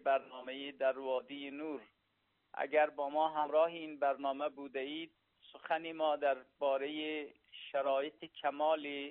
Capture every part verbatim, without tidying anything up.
برنامه در وادی نور. اگر با ما همراه این برنامه بوده اید، سخنی ما در باره شرایط کمال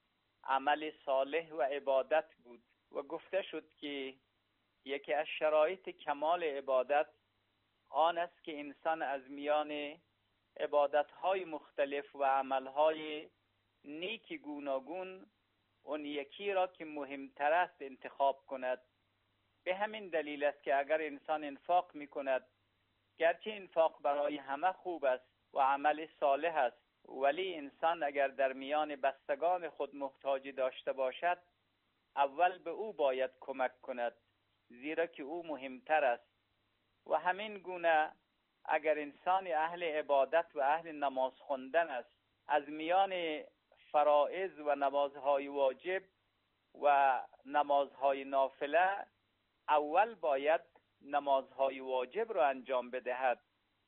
عمل صالح و عبادت بود و گفته شد که یکی از شرایط کمال عبادت آن است که انسان از میان عبادت‌های مختلف و عمل‌های نیک گوناگون اون یکی را که مهمتر است انتخاب کند. به همین دلیل است که اگر انسان انفاق می‌کند، گرچه انفاق برای همه خوب است و عمل صالح است، ولی انسان اگر در میان بستگان خود محتاجی داشته باشد، اول به او باید کمک کند، زیرا که او مهمتر است. و همین گونه اگر انسان اهل عبادت و اهل نماز خواندن است، از میان فرائض و نمازهای واجب و نمازهای نافله اول باید نمازهای واجب را انجام بدهد.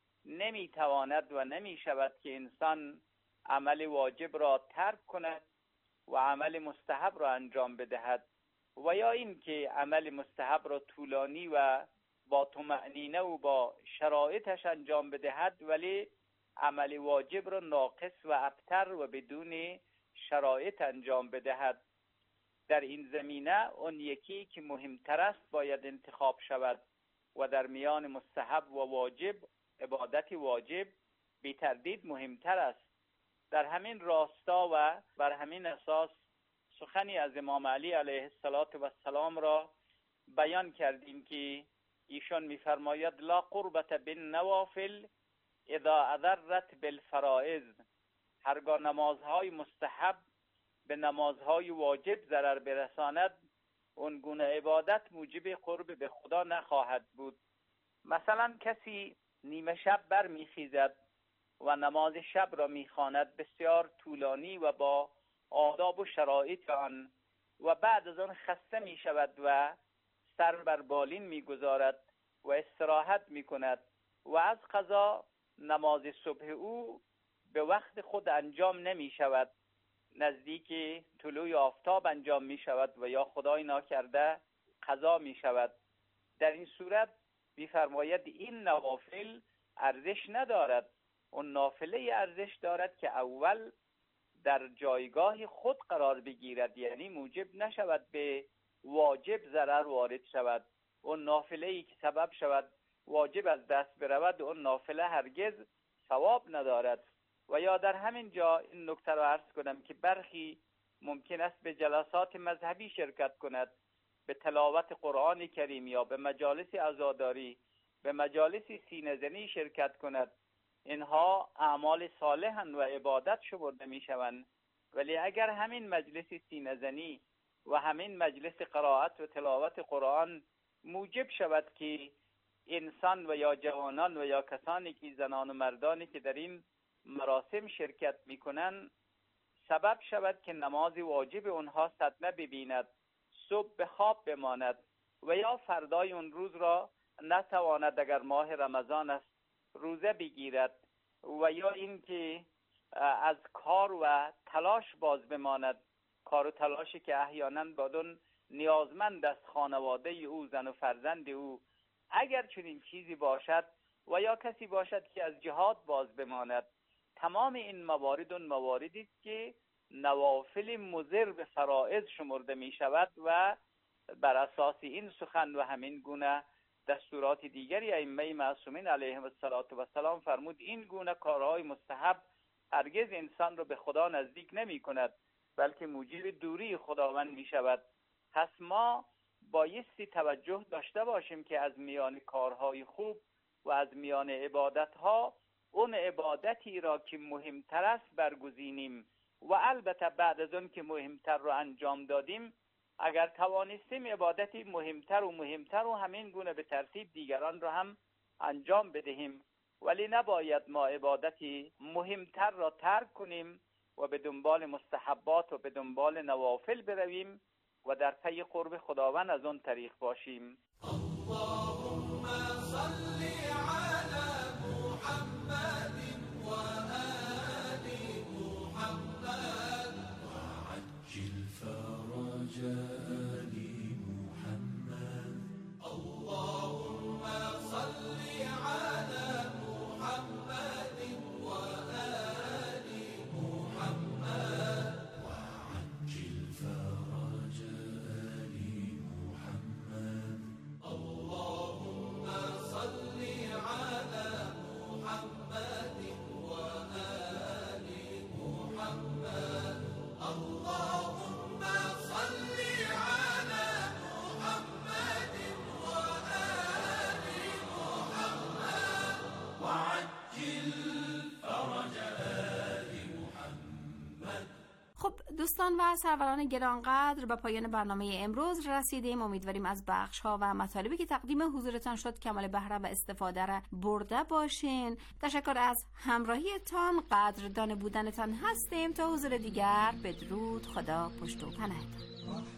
نمیتواند و نمیشود که انسان عمل واجب را ترک کند و عمل مستحب را انجام بدهد، و یا این که عمل مستحب را طولانی و با طمأنینه و با شرایطش انجام بدهد، ولی عمل واجب را ناقص و ابتر و بدون شرایط انجام بدهد. در این زمینه اون یکی که مهمتر است باید انتخاب شود و در میان مستحب و واجب عبادت واجب بی تردید مهمتر است. در همین راستا و بر همین اساس سخنی از امام علی علیه السلام را بیان کردیم که ایشان می‌فرماید لا قربت بالنوافل اذا اضرت بالفرائض. هرگاه نمازهای مستحب به نمازهای واجب ضرر برساند، اون گونه عبادت موجب قرب به خدا نخواهد بود. مثلا کسی نیمه شب بر میخیزد و نماز شب را میخواند بسیار طولانی و با آداب و شرایط آن، و بعد از آن خسته میشود و سر بر بالین میگذارد و استراحت میکند و از قضا نماز صبح او به وقت خود انجام نمیشود، نزدیک طلوع آفتاب انجام میشود و یا خدای ناکرده قضا میشود. در این صورت میفرماید این نوافل ارزش ندارد. اون نافله ارزش دارد که اول در جایگاه خود قرار بگیرد، یعنی موجب نشود به واجب ضرر وارد شود. اون نافله ای که سبب شود واجب از دست برود، اون نافله هرگز ثواب ندارد. و یا در همین جا این نکته را عرض کنم که برخی ممکن است به جلسات مذهبی شرکت کند، به تلاوت قرآن کریم یا به مجالس عزاداری، به مجالس سینه زنی شرکت کند. اینها اعمال صالحاً و عبادت شمرده می شوند، ولی اگر همین مجلس سینه زنی و همین مجلس قرائت و تلاوت قرآن موجب شود که انسان و یا جوانان و یا کسانی که زنان و مردانی که در این مراسم شرکت میکنن سبب شود که نماز واجب اونها صدمه ببیند، صبح به خواب بماند و یا فردای اون روز را نتواند اگر ماه رمضان است روزه بگیرد، و یا این که از کار و تلاش باز بماند، کار و تلاشی که احیانا بدون نیازمند است خانواده او، زن و فرزند او. اگر چنین چیزی باشد و یا کسی باشد که از جهاد باز بماند، تمام این موارد اون مواردی است که نوافل مضر به فرائض شمرده می شود و بر اساس این سخن و همین گونه دستورات دیگری ائمه معصومین علیهم السلام فرمود این گونه کارهای مستحب هرگز انسان رو به خدا نزدیک نمی کند، بلکه موجب دوری خداوند می شود. پس ما بایستی توجه داشته باشیم که از میان کارهای خوب و از میان عبادتها اون عبادتی را که مهمتر است برگزینیم، و البته بعد از اون که مهمتر رو انجام دادیم اگر توانستیم عبادتی مهمتر و مهمتر و همین گونه به ترتیب دیگران رو هم انجام بدهیم، ولی نباید ما عبادتی مهمتر را ترک کنیم و به دنبال مستحبات و به دنبال نوافل برویم و در پی قرب خداوند از اون طریق باشیم. اللهم صل على محمد و آل محمد وعجل فرج آل محمد. الله دوستان و سروران گرانقدر، به پایان برنامه امروز رسیدیم. امیدواریم از بخش ها و مطالبی که تقدیم حضورتان شد کمال بهره و استفاده را برده باشین. تشکر از همراهیتان، قدردان بودنتان هستیم. تا حضور دیگر، بدرود، خدا پشت و پناهتان.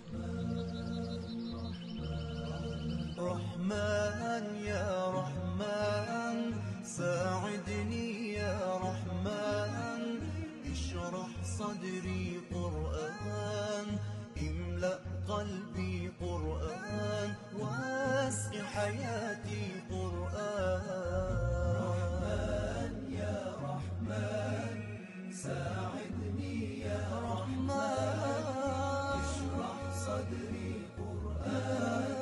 رحمن يا رحمن ساعدني يا رحمن اشرح صدري قرآن املأ قلبي قرآن واسق حياتي قرآن رحمن يا رحمن ساعدني يا رحمن اشرح صدري قرآن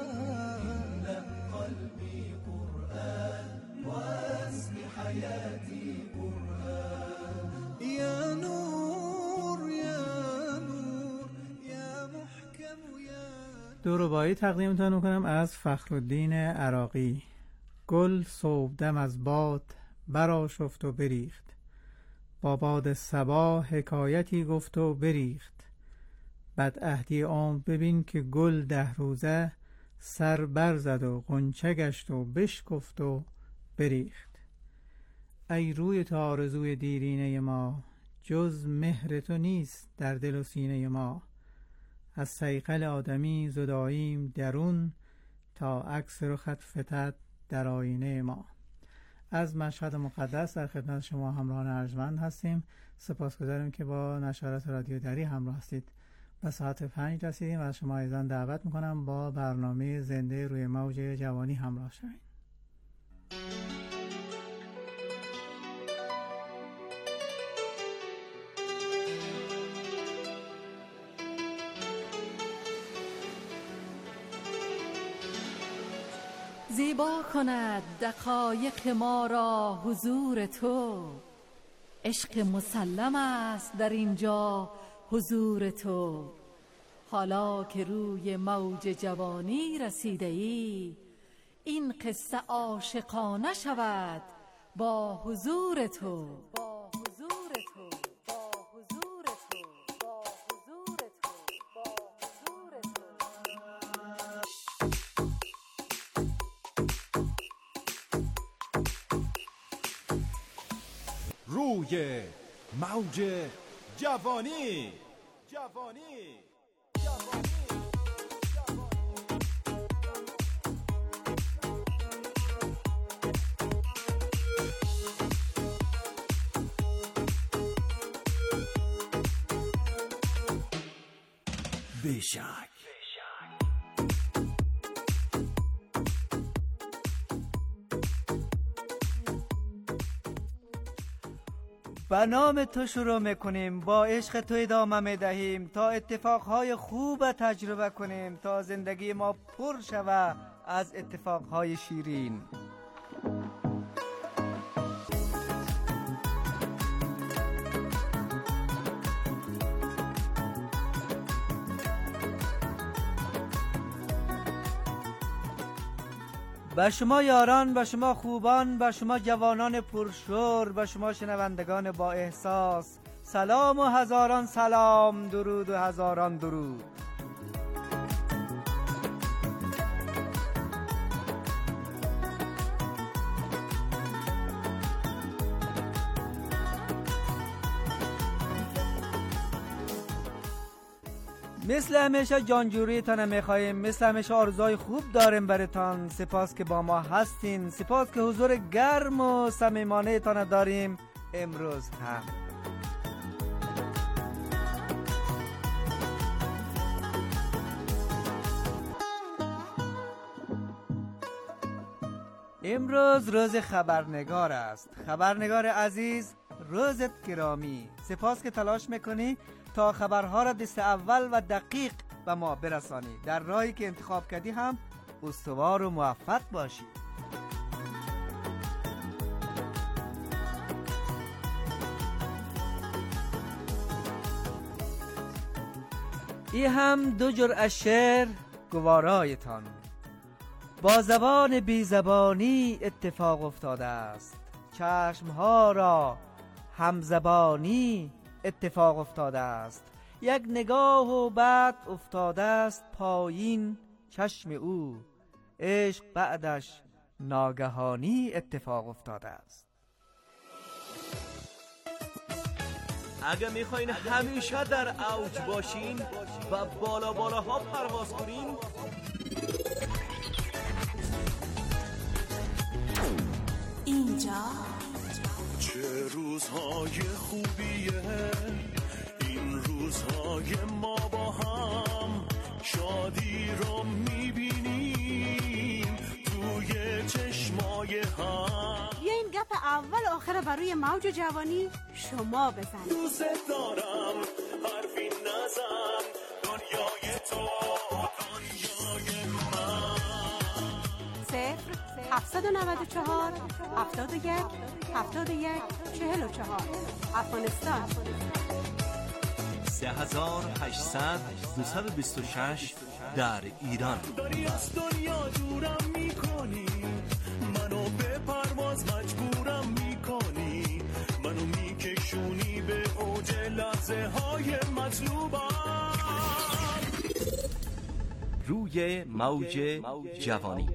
حياتي قرآن يا نور يا نور يا محكم يا دو رباعی تقدیمتان میکنم از فخرالدین عراقی. گل صبحدم از باد برآشفت و بریخت، با باد صبا حکایتی گفت و بریخت. بدعهدی عمر ببین که گل ده روزه سر برزد و غنچه گشت و بشکفت و بریخت. ای روی تو آرزوی دیرینه ما، جز مهر تو نیست در دل و سینه ما. از صیقل آدمی زداییم درون، تا عکس رخت فتد در آینه ما. از مشهد مقدس در خدمت شما همراهان ارجمند هستیم. سپاسگزاریم که با نشرات رادیو دری همراه هستید. به ساعت پنج رسیدیم و از شما ایضا دعوت میکنم با برنامه زنده روی موج جوانی همراه شوید. زیبا کند دقایق ما را حضور تو، عشق مسلم است در اینجا حضور تو. حالا که روی موج جوانی رسیده ای، این قصه عاشقانه شود با حضور تو. با حضور تو با حضور تو با حضور تو با حضور تو. روی موج جوانی جوانی بیشک. به نام تو شروع میکنیم، با عشق تو ادامه میدهیم، تا اتفاقهای خوب تجربه کنیم، تا زندگی ما پر شود از اتفاقهای شیرین. به شما یاران، به شما خوبان، به شما جوانان پرشور، به شما شنوندگان با احساس، سلام و هزاران سلام، درود و هزاران درود. مثل همیشه جانجوری تان میخواییم، مثل همیشه آرزوهای خوب داریم براتان. سپاس که با ما هستین، سپاس که حضور گرم و صمیمانه تان داریم امروز هم. امروز روز خبرنگار است. خبرنگار عزیز، روزت گرامی. سپاس که تلاش میکنی تا خبرها را دست اول و دقیق به ما برسانی. در راهی که انتخاب کردی هم استوار و موفق باشی. ای هم دو جرعه شعر گوارایتان. با زبان بی زبانی اتفاق افتاده است، چشمها را همزبانی اتفاق افتاده است. یک نگاه و بعد افتاده است پایین چشم او، عشق بعدش ناگهانی اتفاق افتاده است. اگه میخواین همیشه در اوج باشین و بالا بالاها پرواز کنین، اینجا چه روزهای خوبیه این روزهای ما با هم، شادی رو میبینیم توی چشمای هم. بیا این گپ اول آخر برای موج جوانی شما بزنید. دوست دارم حرفی نزن، دنیای تو دنیای من. صفر هفتصد و نود و چهار هفتاد و یک هفتاد و یک چهل و چهار افغانستان. سه هزار و هشتصد دویست و بیست و شش در ایران. داری از دنیا دورم میکنی، منو به پرواز مجبورم میکنی، منو میکشونی به اوج لحظه های مطلوبم. روی موج جوانی.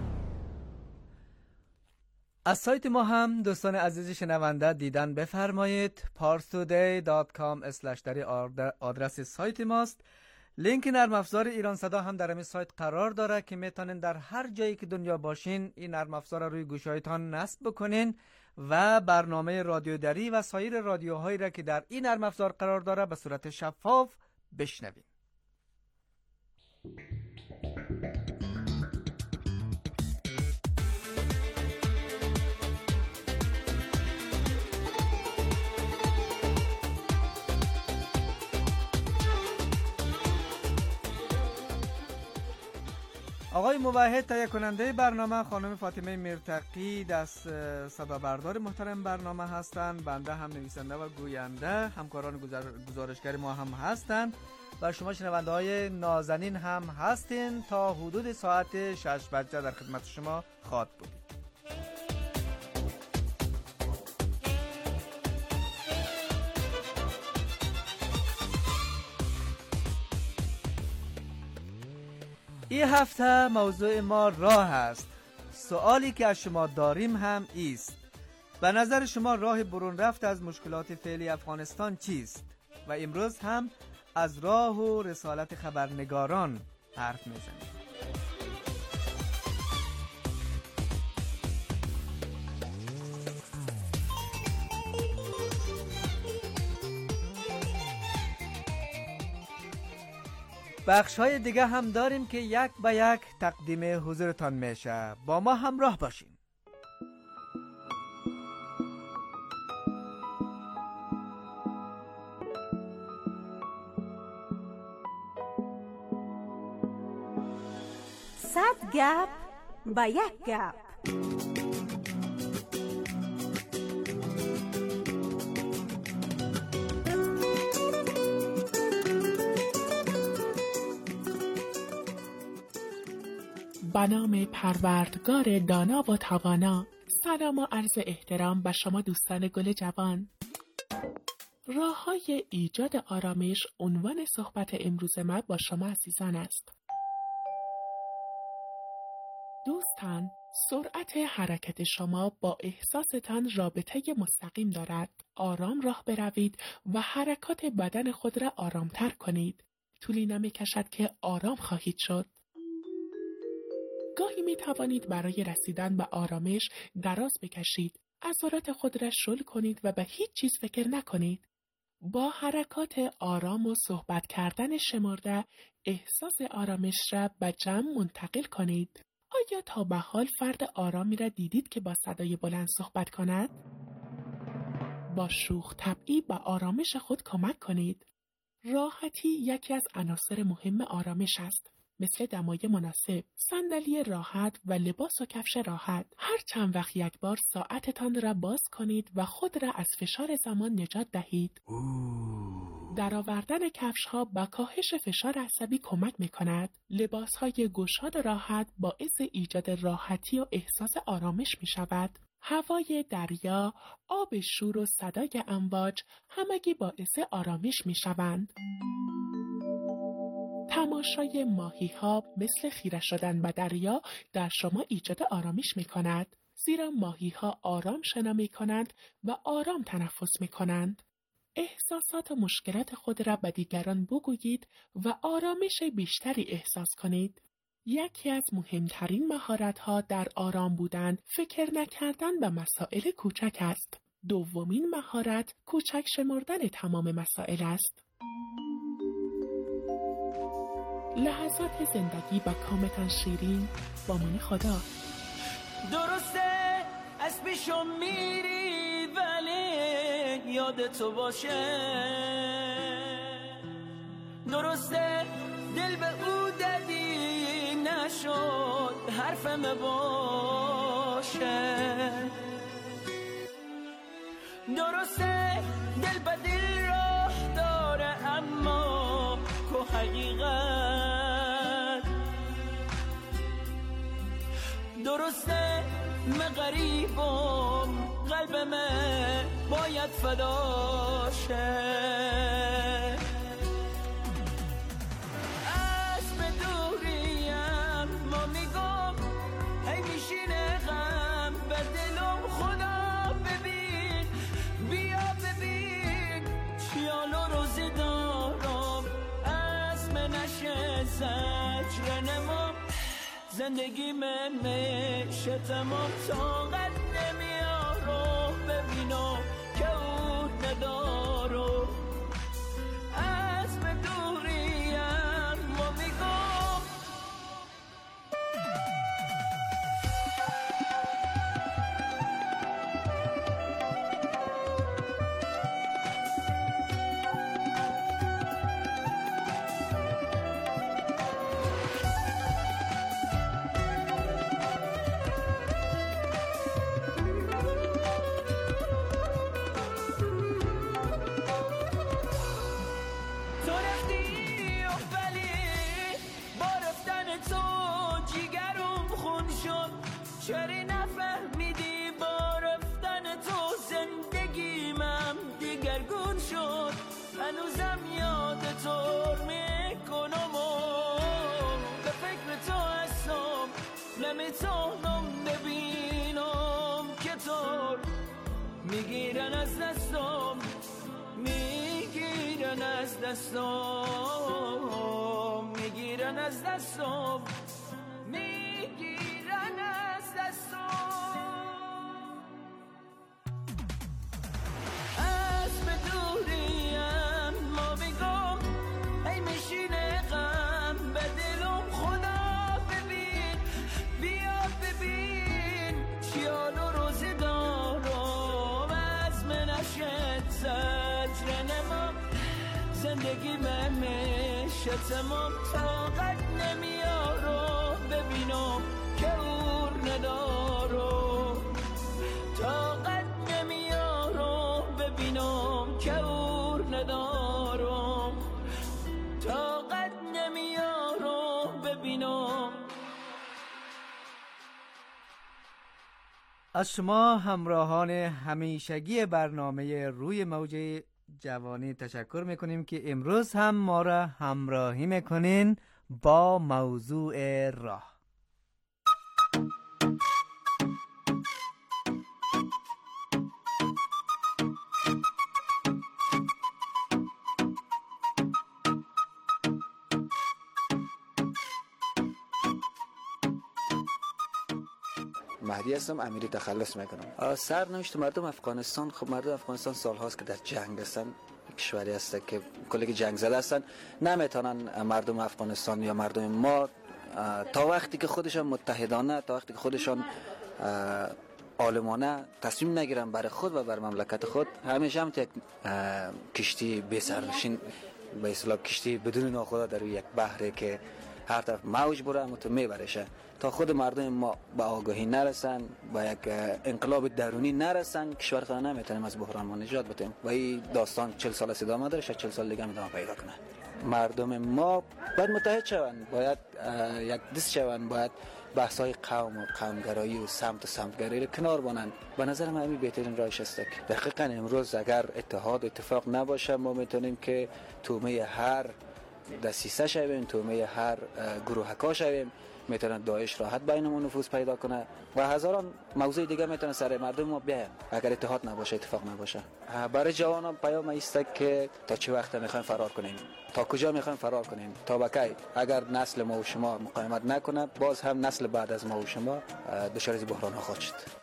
از سایت ما هم دوستان عزیز شنونده دیدن بفرمایید. parstoday دات کام اسلش در آدرس سایت ماست. لینک نرم افزار ایران صدا هم در این سایت قرار داره که میتونین در هر جایی که دنیا باشین این نرم افزار رو روی گوشایتان نصب بکنین و برنامه رادیو دری و سایر رادیوهایی را که در این نرم افزار قرار داره به صورت شفاف بشنوین. آقای موحد تهیه کننده برنامه، خانم فاطمه میرتقی دست صدا بردار محترم برنامه هستند، بنده هم نویسنده و گوینده، همکاران گزارشگر ما هم هستند و شما شنونده های نازنین هم هستین. تا حدود ساعت شش بجه در خدمت شما خواهد بود. این هفته موضوع ما راه است. سوالی که از شما داریم هم ایست: به نظر شما راه برون رفت از مشکلات فعلی افغانستان چیست؟ و امروز هم از راه و رسالت خبرنگاران حرف میزنیم. بخش های دیگه هم داریم که یک به یک تقدیم حضورتان میشه. با ما همراه باشین. صد گپ با یک گپ. به نام پروردگار دانا و توانا. سلام و عرض احترام به شما دوستان گل جوان. راه‌های ایجاد آرامش عنوان صحبت امروز ما با شما عزیزان است. دوستان، سرعت حرکت شما با احساستان رابطه مستقیم دارد. آرام راه بروید و حرکات بدن خود را آرامتر کنید. طولی نمی کشد که آرام خواهید شد. گاهی می توانید برای رسیدن به آرامش دراز بکشید. عضلات خود را شل کنید و به هیچ چیز فکر نکنید. با حرکات آرام و صحبت کردن شمرده احساس آرامش را به جمع منتقل کنید. آیا تا به حال فرد آرامی را دیدید که با صدای بلند صحبت کند؟ با شوخ طبعی به آرامش خود کمک کنید. راحتی یکی از عناصر مهم آرامش است. مثل دمای مناسب، صندلی راحت و لباس و کفش راحت. هر چند وقت یک بار ساعتتان را باز کنید و خود را از فشار زمان نجات دهید. درآوردن کفش ها به کاهش فشار عصبی کمک می کند. لباس های گشاد و راحت باعث ایجاد راحتی و احساس آرامش می شود. هوای دریا، آب شور و صدای امواج همگی باعث آرامش می شوند. تماشای ماهی ها مثل خیره شدن به دریا در شما ایجاد آرامش می کند. زیرا ماهی ها آرام شنا می کنند و آرام تنفس می کنند. احساسات و مشکلات خود را به دیگران بگویید و آرامش بیشتری احساس کنید. یکی از مهمترین مهارت‌ها در آرام بودن فکر نکردن به مسائل کوچک است. دومین مهارت کوچک شمردن تمام مسائل است. لحظات زندگی با کامتان شیرین با من خدا. درسته از پیشم میری ولی یاد تو باشه، درسته دل به او دادی نشد حرفم باشه، درسته دل به دل راه داره اما کو حقیقت، درسته من غریبم قلبم باید فدا شه، اسم دوریم ما میگم هی میشینه غم به دلم، خدا ببین بیا ببین چیالو روزی دارم، اسم نشه زجر نمام زندگی من میشه تمام، طاقت نمیارم ببینم که او ندارم، اسم دوریم ما میگم چری نفهمیدی با رفتن تو زندگیمم دیگرگون شد، هنوزم یاد تو میکنم و به فکر تو هستم، نمیتونم ببینم که تو میگیرن از دستم، میگیرن از دستم، میگیرن از دستم، میگیرن از دستم، اسم دوریم ما میگم ای میشینه غم به دلم، خدا ببین بیا ببین چیالو روزی دارم، اسم نشد زجر نمام زندگی من میشه تمام، طاقت نمیارم ببینم که اور ندارم، طاقت نمیارم ببینم که اور ندارم، طاقت نمیارم ببینم. از شما همراهان همیشگی برنامه روی موج جوانی تشکر میکنیم که امروز هم ما را همراهی میکنین با موضوع راه. مهدی هستم، امیری تخلص میکنم. سرنوشت مردم افغانستان، خب مردم افغانستان سال هاست که در جنگ هستن، کشوری هست که کلی جنگ زده هستن، نمیتونن مردم افغانستان یا مردم ما تا وقتی که خودشان متحدانه، تا وقتی که خودشان عالمانه تصمیم نگیرن برای خود و بر مملکت خود، همیشه هم یک کشتی بی سرنشین به اصطلاح کشتی بدون ناخدا در یک بحری که هر طرف موج بره متو میبرشه، تا خود مردم ما به آگاهی نرسن، با یک انقلاب درونی نرسن، کشور خود نمیتونیم از بحران ما نجات بدیم و این داستان چهل سال است ادامه داره، شاید چهل سال دیگه هم ادامه پیدا کنه. مردم ما باید متحد شوند، باید یک دست شوند، باید بحث‌های قوم و قومگرایی و سمت و سمتگرایی رو کنار بانند. به نظر من همین بهترین راهش است. دقیقاً امروز اگر اتحاد اتفاق نباشه ما میتونیم که تومه هر دسیسه شویم، تومه هر گروهکا شویم، میتونن داعش راحت بینمون نفوذ پیدا کنه و هزاران موضوع دیگه میتونه سر مردم ما بیاین اگر اتحاد نباشه، اتفاق نباشه. برای جوانان پیام است که تا چه وقت میخوایم فرار کنیم، تا کجا میخوایم فرار کنیم، تا بکی. اگر نسل ما و شما مقاومت نکنه باز هم نسل بعد از ما و شما دچار از بحران ها خواهد شد.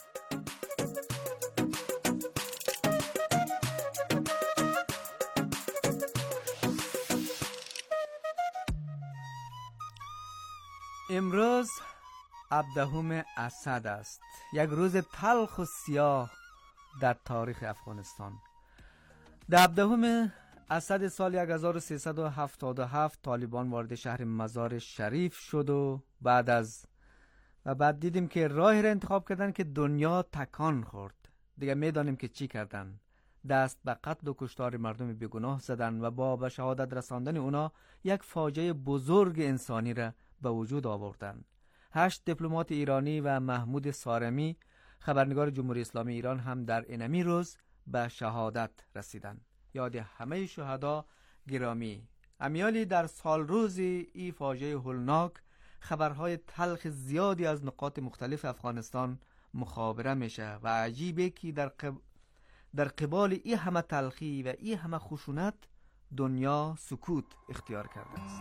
امروز هفدهم اسد است، یک روز تلخ و سیاه در تاریخ افغانستان. در هفدهم اسد سال هزار و سیصد و هفتاد و هفت طالبان وارد شهر مزار شریف شد و بعد از و بعد دیدیم که راهی را انتخاب کردن که دنیا تکان خورد. دیگه میدانیم که چی کردن. دست به قتل و کشتار مردم بیگناه زدن و با به شهادت رساندن اونا یک فاجعه بزرگ انسانی را به وجود آوردن. هشت دیپلمات ایرانی و محمود سارمی خبرنگار جمهوری اسلامی ایران هم در اینمی روز به شهادت رسیدن. یاد همه شهدا گرامی. امیالی در سال روزی ای فاجعه هولناک خبرهای تلخ زیادی از نقاط مختلف افغانستان مخابره میشه و عجیبه که در قب... در قبال ای همه تلخی و ای همه خشونت دنیا سکوت اختیار کرده است.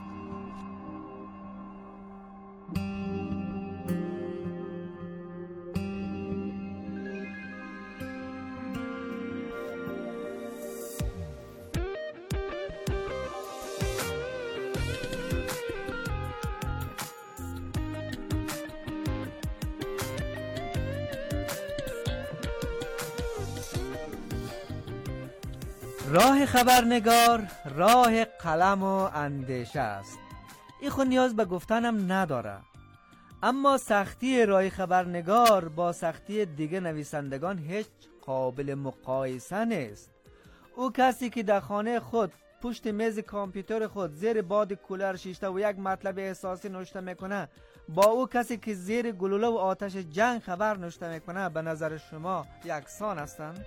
راه خبرنگار راه قلم و اندیشه است. این خود نیاز به گفتنم نداره، اما سختی راه خبرنگار با سختی دیگه نویسندگان هیچ قابل مقایسه نیست. او کسی که در خانه خود پشت میز کامپیوتر خود زیر باد کولر شیشته و یک مطلب احساسی نوشته میکنه با او کسی که زیر گلوله و آتش جنگ خبر نوشته میکنه به نظر شما یکسان هستند؟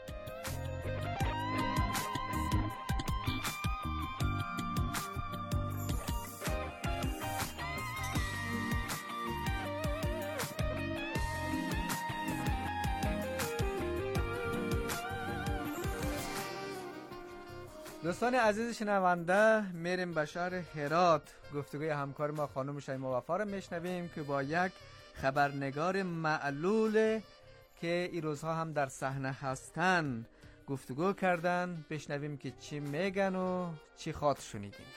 دوستان عزیز شنونده، میریم به شهر هرات. گفتگوی همکار ما خانم شیما وفا رو میشنویم که با یک خبرنگار معلول که این روزها هم در صحنه هستن گفتگو کردن. بشنویم که چی میگن و چی خاطر شنیدیم.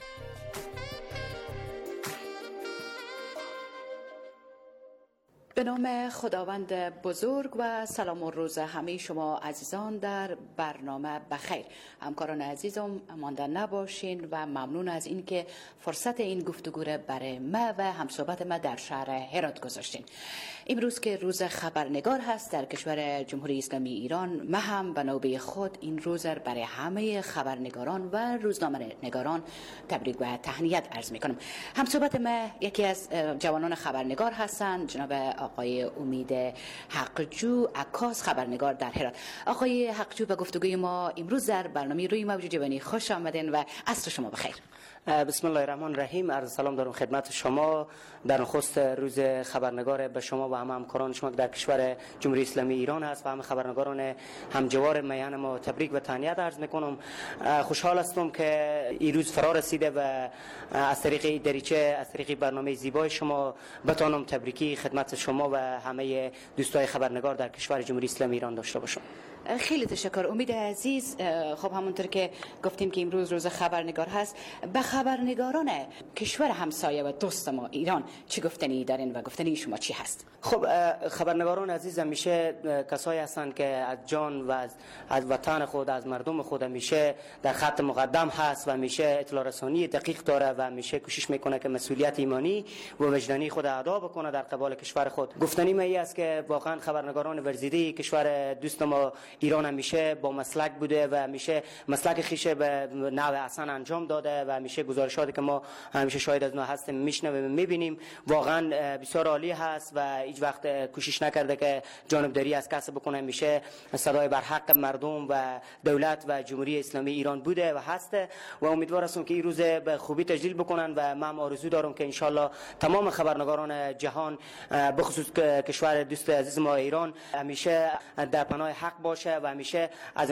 به نام خداوند بزرگ و سلام و روز همه شما عزیزان در برنامه بخیر. همکاران عزیزم مانده نباشین و ممنون از این که فرصت این گفتگو را برای ما و همصحبت ما در شهر هرات گذاشتین. امروز که روز خبرنگار هست در کشور جمهوری اسلامی ایران، ما هم به نوبه خود این روز را برای همه خبرنگاران و روزنامه نگاران تبریک و تهنیت عرض میکنم. همصحبت ما یکی از جوانان خبرنگار هستند، جناب آقای امید حقجو، عکاس خبرنگار در هرات. آقای حقجو، به گفتگوی ما امروز در برنامه روی موج جوانی خوش آمدین و عصر شما بخیر. بسم الله الرحمن الرحیم. عرض سلام دارم خدمت شما. در نخست روز خبرنگار به شما و همه همکاران شما در کشور جمهوری اسلامی ایران هست و همه خبرنگاران همجوار میان ما تبریک و تهنیت عرض میکنم. خوشحال هستم که این روز فرا رسیده و از طریق دریچه از طریق برنامه زیبای شما بتانم تبریکی خدمت شما و همه دوستای خبرنگار در کشور جمهوری اسلامی ایران داشته باشم. خیلی تشکر امید عزیز. خب همونطور که گفتیم که امروز روز خبرنگار هست، به خبرنگاران کشور همسایه و دوست ما ایران چی گفتنی دارین و گفتنی شما چی هست؟ خب خبرنگاران عزیز همیشه کسایی هستند که از جان و از, از وطن خود، از مردم خود همیشه در خط مقدم هست و همیشه اطلاع رسانی دقیق داره و همیشه کوشش میکنه که مسئولیت ایمانی و وجدانی خود ادا بکنه در قبال کشور خود. گفتنی می است که واقعا خبرنگاران ورزیده کشور دوست ما ایران همیشه با مسلک بوده و همیشه مسلک خیشه به نوع احسن انجام داده و همیشه گزارشاتی که ما همیشه شاهد از اونها هستیم میشنویم میبینیم واقعا بسیار عالی هست و هیچ وقت کوشش نکرده که جانبداری از کسب بکنه. همیشه صدای بر حق مردم و دولت و جمهوری اسلامی ایران بوده و هست و امیدوار هستم که این روز به خوبی تجلیل بکنن و من آرزو دارم که انشالله تمام خبرنگاران جهان به خصوص کشور دوست عزیز ما ایران همیشه در پناه حق باشه و همیشه از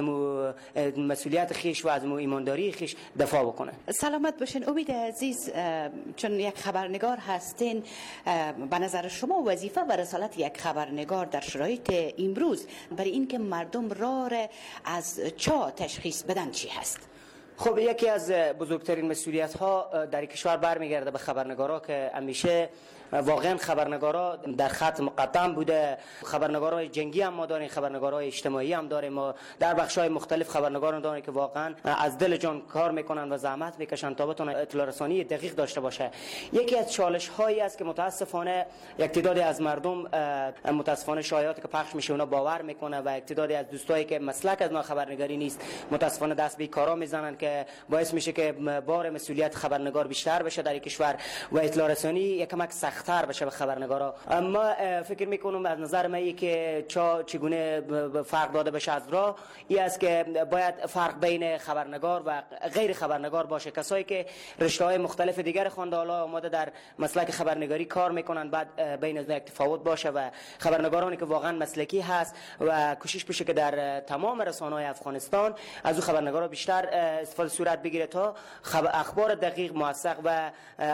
مسئولیت خیش و از ایمانداری خیش دفاع بکنه. سلامت باشین. امید عزیز، چون یک خبرنگار هستین، به نظر شما وظیفه و رسالت یک خبرنگار در شرایط امروز برای اینکه مردم را از چا تشخیص بدن چی هست؟ خب یکی از بزرگترین مسئولیت ها در کشور برمیگرده به خبرنگارا که همیشه واقعا خبرنگارا در خط مقدم بوده. خبرنگارای جنگی هم ما داریم، خبرنگارای اجتماعی هم داریم، ما در بخش‌های مختلف خبرنگاران داریم که واقعا از دل جان کار میکنن و زحمت میکشن تا بتونه اطلاع رسانی دقیق داشته باشه. یکی از چالش هایی است که متاسفانه یک تعدادی از مردم متاسفانه شایعاتی که پخش میشه اونا باور میکنه و یک تعدادی از دوستایی که مسلک از ما خبرنگاری نیست متاسفانه دست به کارا میزنن که باعث میشه که بار مسئولیت خبرنگار بیشتر بشه در کشور و اطلاع رسانی یکمک سخت‌تر بشه به خبرنگارا. اما فکر میکنم از نظر من که چا چگونه فرق داده بشه از راه این است که باید فرق بین خبرنگار و غیر خبرنگار باشه. کسایی که رشته‌های مختلف دیگر خوانده حالا اومده در مسلک خبرنگاری کار میکنن بعد بین از یک تفاوت باشه و خبرنگارانی که واقعا مسلکی هست و کوشش بشه که در تمام رسانه‌های افغانستان از اون خبرنگارا بیشتر استفاده صورت بگیره تا اخبار دقیق موثق و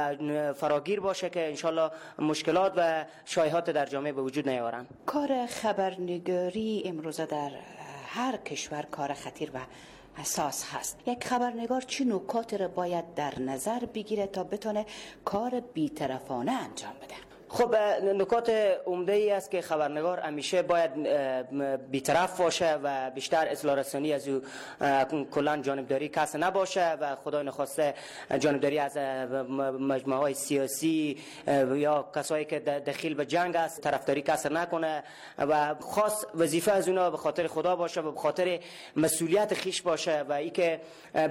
فراگیر باشه که انشالله مشکلات و شایعات در جامعه به وجود نیارن. کار خبرنگاری امروزه در هر کشور کار خطیر و اساس هست. یک خبرنگار چه نکات را باید در نظر بگیره تا بتونه کار بی‌طرفانه انجام بده؟ خب نکات عمده ای است که خبرنگار همیشه باید بی‌طرف باشه و بیشتر اطلاع رسانی از او کلا جانبداری کس نباشه و خدای نخواسته جانبداری از مجموعه های سیاسی یا کسایی که دخیل به جنگ است طرفداری کس نکنه و خاص وظیفه از اونا به خاطر خدا باشه و به خاطر مسئولیت خیش باشه و ای که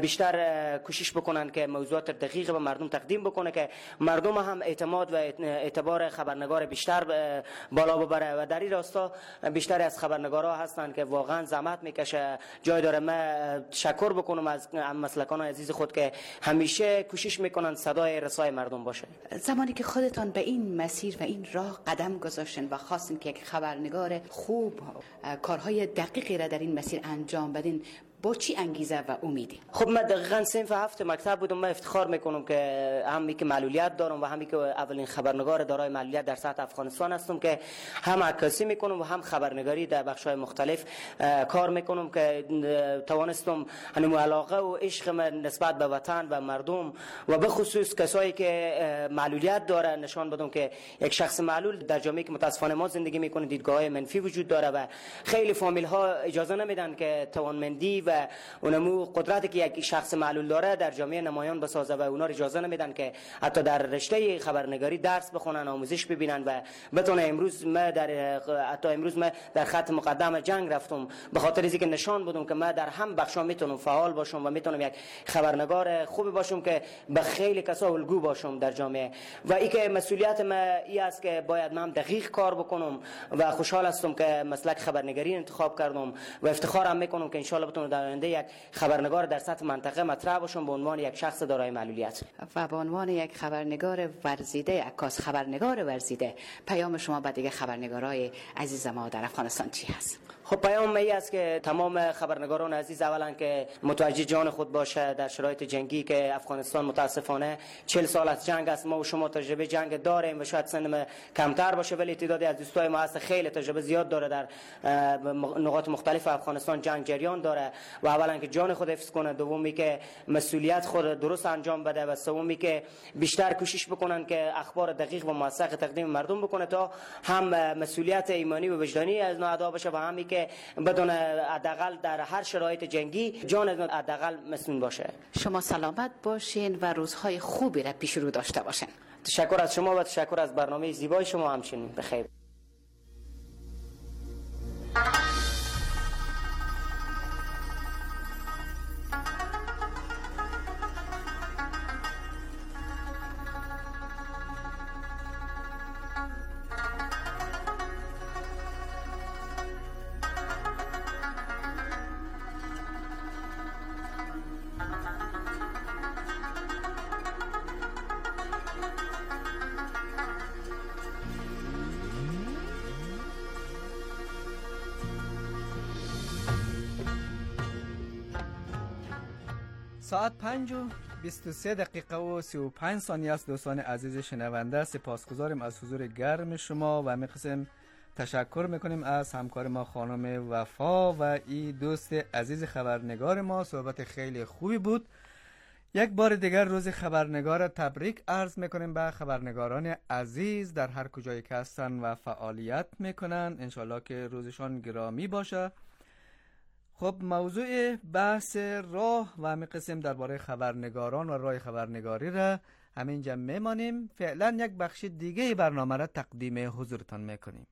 بیشتر کوشش بکنن که موضوعات دقیق به مردم تقدیم بکنه که مردم هم اعتماد و اعتبار خبرنگار بیشتر بالا ببره و در این راستا بیشتر از خبرنگارا هستن که واقعا زحمت میکشه. جای داره من تشکر بکنم از مسلکان عزیز خود که همیشه کوشش میکنن صدای رسای مردم باشه. زمانی که خودتان به این مسیر و این راه قدم گذاشتین و خواستین که یک خبرنگار خوب کارهای دقیقی را در این مسیر انجام بدین، با چی انگیزه و امیدی؟ خب من دقیقاً صنف هفت مکتب بودم. من افتخار میکنم که همی که معلولیت دارم و همی که اولین خبرنگار دارای معلولیت در سطح افغانستان هستم که هم عکاسی میکنم و هم خبرنگاری در بخش‌های مختلف کار میکنم که توانستم همون علاقه و عشق من نسبت به وطن و مردم و به خصوص کسایی که معلولیت داره نشان بدم که یک شخص معلول در جامعه که متاسفانه ما زندگی میکنه دیدگاه‌های منفی وجود داره و خیلی فامیل ها اجازه نمیدن که توانمندی و اونمو قدرتی که یک شخص معلول داره در جامعه نمایان بسازه و اونا اجازه نمیدن که حتی در رشته خبرنگاری درس بخونن، آموزش ببینن و بتونه. امروز ما در حتی امروز ما در خط مقدم جنگ رفتم به خاطر اینکه نشان بدم که ما در هم بخشا میتونم فعال باشم و میتونم یک خبرنگار خوبی باشم که به خیلی کسا الگو باشم در جامعه و این که مسئولیت ما این است که باید من دقیق کار بکنم و خوشحال هستم که مسلک خبرنگاری انتخاب کردم و افتخارم میکنم که ان شاء الله بتونم در آینده یک خبرنگار در سطح منطقه مطرح باشم به عنوان یک شخص دارای معلولیت و به عنوان یک خبرنگار ورزیده، عکاس خبرنگار ورزیده. پیام شما به دیگه خبرنگارای عزیز ما در افغانستان چی هست؟ خب پیام می است که تمام خبرنگاران عزیز اولا که متوجه جان خود باشه در شرایط جنگی که افغانستان متاسفانه چهل سال از جنگ است. ما و شما تجربه جنگ داریم و شاید سن کمتر باشه ولی تعدادی از دوستای ما هست خیلی تجربه زیاد داره در نقاط مختلف افغانستان جنگ جریان داره و اولا که جان خود حفظ کنه، دومی که مسئولیت خود درست انجام بده و سومی که بیشتر کوشش بکنن که اخبار دقیق و موثق تقدیم مردم بکنه تا هم مسئولیت ایمانی و وجدانی از اونها ادا بشه و همی که بدون حداقل در هر شرایط جنگی جان از حداقل مسئول باشه. شما سلامت باشین و روزهای خوبی را پیش رو داشته باشین. تشکر از شما و تشکر از برنامه زیبای شما همچنین. بخیر. ساعت پنج و بیست و سه دقیقه و سی و پنج ثانیه است. دوستان عزیز شنونده، سپاسگزاریم از حضور گرم شما و می قسم تشکر میکنیم از همکار ما خانم وفا و ای دوست عزیز خبرنگار ما. صحبت خیلی خوبی بود. یک بار دیگر روز خبرنگار تبریک عرض میکنیم به خبرنگاران عزیز در هر کجایی که هستن و فعالیت میکنن. انشالله که روزشان گرامی باشه. خب موضوع بحث راه و همین قسم درباره خبرنگاران و راه خبرنگاری را همینجا میمانیم. فعلا یک بخش دیگه برنامه را تقدیم حضورتان میکنیم.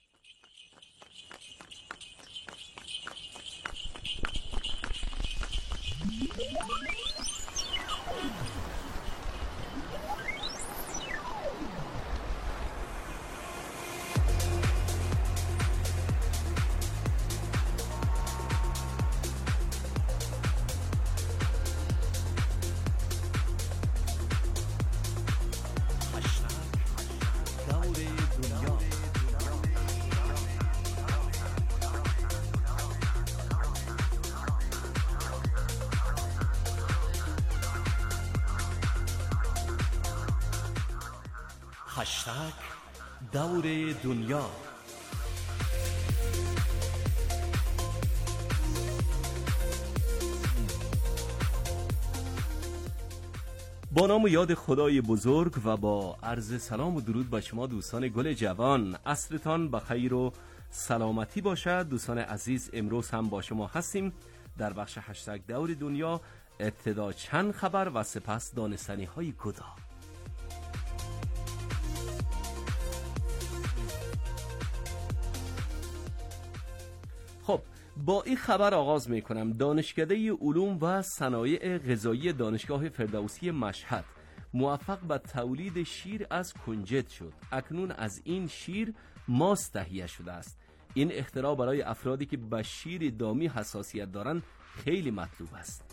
هشتگ دور دنیا. با نام و یاد خدای بزرگ و با عرض سلام و درود به شما دوستان گل جوان، عصرتان بخیر و سلامتی باشد. دوستان عزیز، امروز هم با شما هستیم در بخش هشتگ دور دنیا. ابتدا چند خبر و سپس دانستنی های کوتاه. خب با این خبر آغاز می کنم. دانشکده علوم و صنایع غذایی دانشگاه فردوسی مشهد موفق به تولید شیر از کنجد شد. اکنون از این شیر ماست تهیه شده است. این اختراع برای افرادی که به شیر دامی حساسیت دارند خیلی مطلوب است.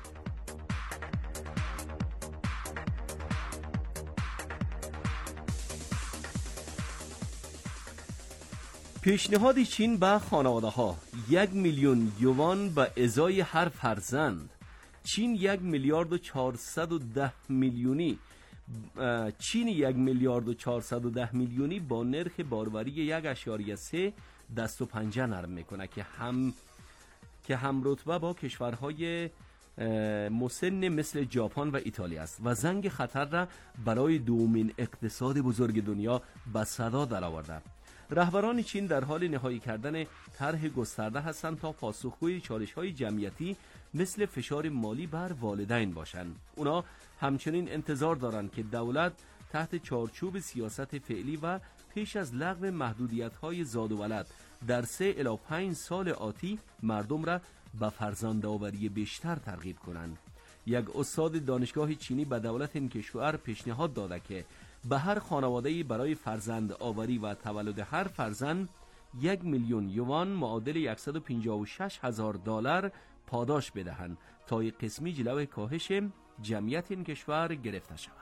پیشنهاد چین به خانواده ها: یک میلیون یوان به ازای هر فرزند. چین یک میلیارد و چهارصد و ده میلیونی چین یک میلیارد و چهارصد و ده میلیونی با نرخ باروری یک اشاریه سه دست و پنجه نرم میکنه که هم که هم رتبه با کشورهای مسن مثل ژاپن و ایتالیا است و زنگ خطر را برای دومین اقتصاد بزرگ دنیا به صدا درآورده. رهبران چین در حال نهایی کردن طرح گسترده هستند تا پاسخگوی چالش‌های جمعیتی مثل فشار مالی بر والدین باشند. اونا همچنین انتظار دارند که دولت تحت چارچوب سیاست فعلی و پیش از لغو محدودیت‌های زاد و ولد در سه الی پنج سال آتی مردم را به فرزندآوری بیشتر ترغیب کنند. یک استاد دانشگاه چینی به دولت این کشور پیشنهاد داده که به هر خانواده‌ای برای فرزند آوری و تولد هر فرزند یک میلیون یوان معادل صد و پنجاه و شش هزار دلار پاداش بدهند تا قسمی جلوی کاهش جمعیت این کشور گرفته شود.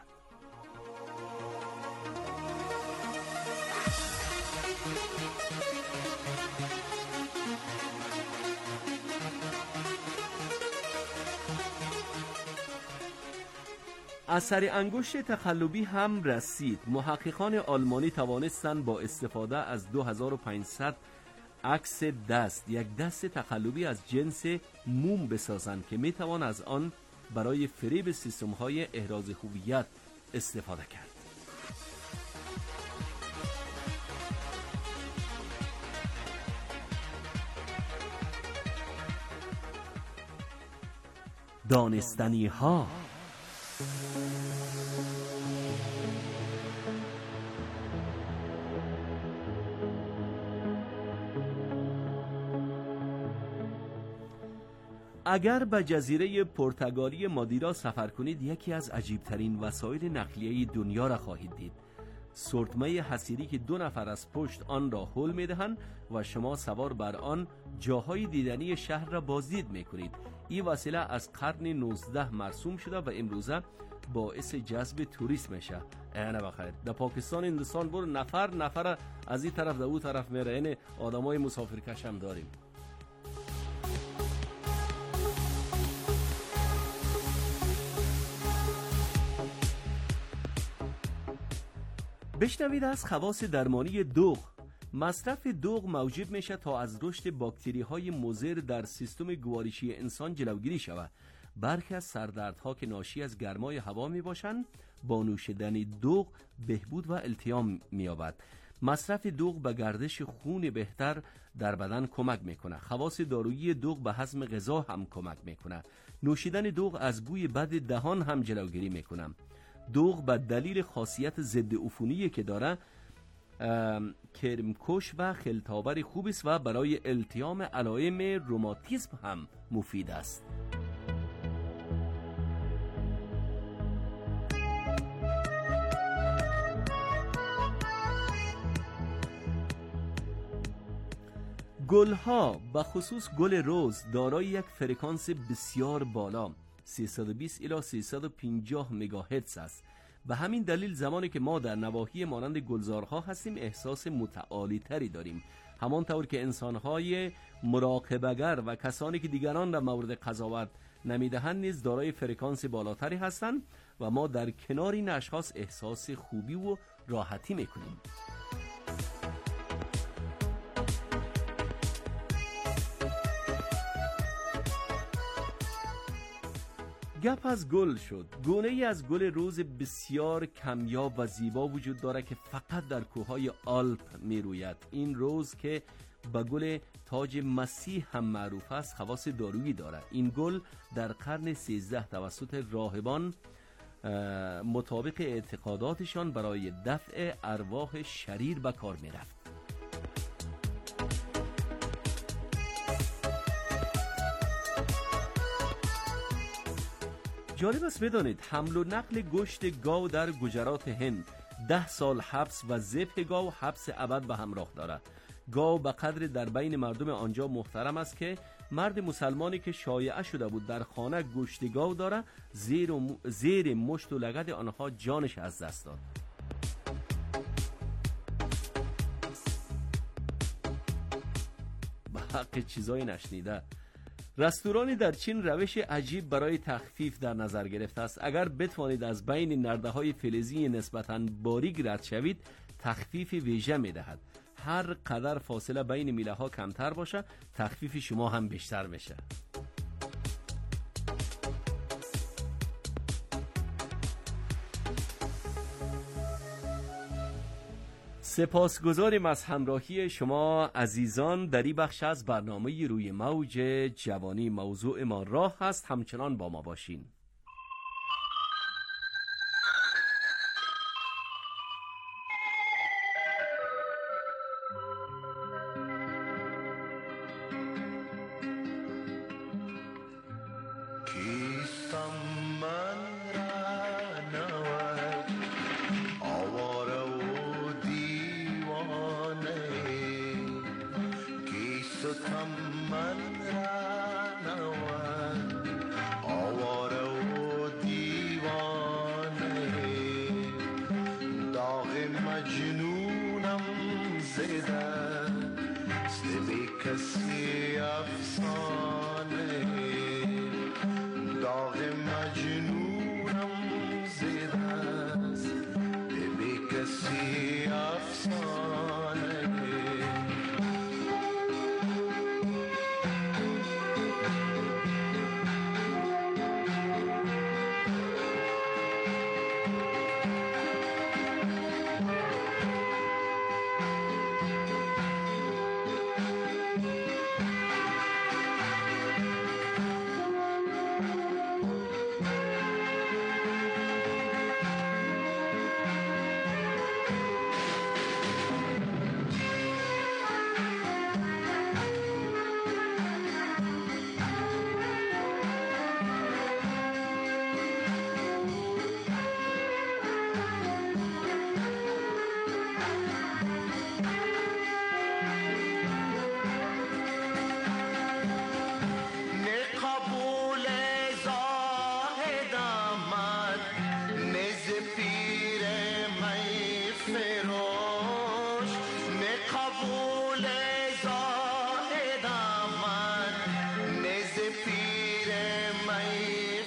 اثر انگشت تقلبی هم رسید. محققان آلمانی توانستند با استفاده از دو هزار و پانصد عکس دست یک دست تقلبی از جنس موم بسازند که میتوان از آن برای فریب سیستم‌های احراز هویت استفاده کرد. دانستنی ها. اگر به جزیره پرتگالی مادیرا سفر کنید، یکی از عجیبترین وسایل نقلیه دنیا را خواهید دید. سورتمه حصیری که دو نفر از پشت آن را هل می‌دهند و شما سوار بر آن جاهای دیدنی شهر را بازدید می‌کنید. این وسیله از قرن نوزدهم مرسوم شده و امروزه باعث جذب توریست میشه. اینه بخیر. در پاکستان هندوستان برو نفر نفر از این طرف در اون طرف میره. این آدمای مسافرکش هم داریم. بشنوید از خواص درمانی دوغ. مصرف دوغ موجب میشه تا از رشد باکتری های مضر در سیستم گوارشی انسان جلوگیری شود. برخی از سردردها که ناشی از گرمای هوا می باشند با نوشیدن دوغ بهبود و التیام می یابد. مصرف دوغ به گردش خون بهتر در بدن کمک میکنه. خواص دارویی دوغ به هضم غذا هم کمک میکنه. نوشیدن دوغ از بوی بد دهان هم جلوگیری میکنه. دوغ به دلیل خاصیت ضد عفونی که داره کرمکش و خلطاور خوبی است و برای التیام علائم روماتیسم هم مفید است. گلها به خصوص گل رز دارای یک فرکانس بسیار بالا سیصد و بیست الی سیصد و پنجاه مگاهرتز است. به همین دلیل زمانی که ما در نواحی مانند گلزارها هستیم احساس متعالی تری داریم. همانطور که انسانهای مراقبه‌گر و کسانی که دیگران را مورد قضاوت نمیدهند نیز دارای فرکانس بالاتری هستند و ما در کنار این اشخاص احساس خوبی و راحتی میکنیم. گپ از گل شد. گونه ای از گل رز بسیار کمیاب و زیبا وجود داره که فقط در کوههای آلپ می روید. این رز که با گل تاج مسیح هم معروف است خواص دارویی دارد. این گل در قرن سیزده توسط راهبان مطابق اعتقاداتشان برای دفع ارواح شریر به کار می رفت. جالب است بدانید حمل و نقل گوشت گاو در گجرات هند ده سال حبس و ذبح گاو حبس ابد به همراه دارد. گاو به قدر در بین مردم آنجا محترم است که مرد مسلمانی که شایعه شده بود در خانه گوشت گاو داره زیر, و م... زیر مشت و لگد آنها جانش از دست داد. به حق چیزای نشنیده. رستورانی در چین روش عجیب برای تخفیف در نظر گرفته است. اگر بتوانید از بین نرده های فلزی نسبتاً باریک رد شوید تخفیف ویژه می دهد. هر قدر فاصله بین میله ها کمتر باشه تخفیف شما هم بیشتر میشه. سپاسگزاریم از همراهی شما عزیزان در این بخش از برنامه روی موج جوانی. موضوع ما راه هست، همچنان با ما باشین.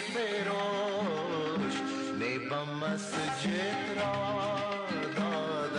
مسجد را داد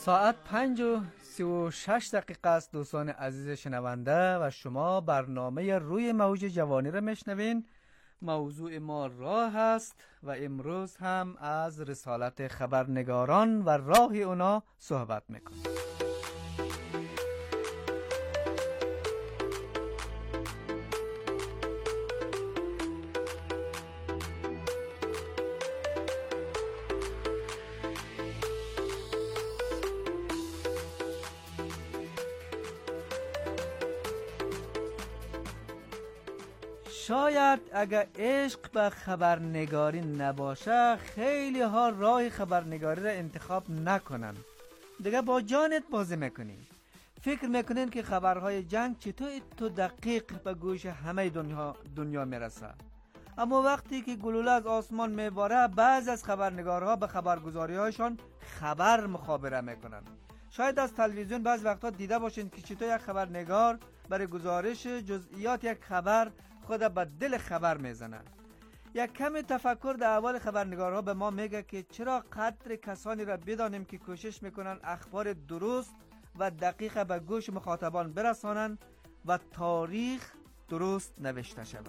ساعت پنج و سی و شش دقیقه است دوستان عزیز شنونده و شما برنامه روی موج جوانی را میشنوین. موضوع ما راه است و امروز هم از رسالت خبرنگاران و راه اونا صحبت میکنیم. شاید اگر عشق به خبرنگاری نباشه خیلی ها راه خبرنگاری را انتخاب نکنن. دیگه با جانت بازی میکنین، فکر میکنین که خبرهای جنگ چطور تو دقیق به گوش همه دنیا دنیا میرسه. اما وقتی که گلوله از آسمان میباره بعض از خبرنگارها به خبرگزاری هایشان خبر مخابره میکنن. شاید از تلویزیون بعض وقتا دیده باشین که چطور یک خبرنگار برای گزارش جزئیات یک خبر خود به دل خبر میزنه. یک کمی تفکر در احوال خبرنگارها به ما میگه که چرا قدر کسانی را بدانیم که کوشش میکنن اخبار درست و دقیق به گوش مخاطبان برسانند و تاریخ درست نوشته شود.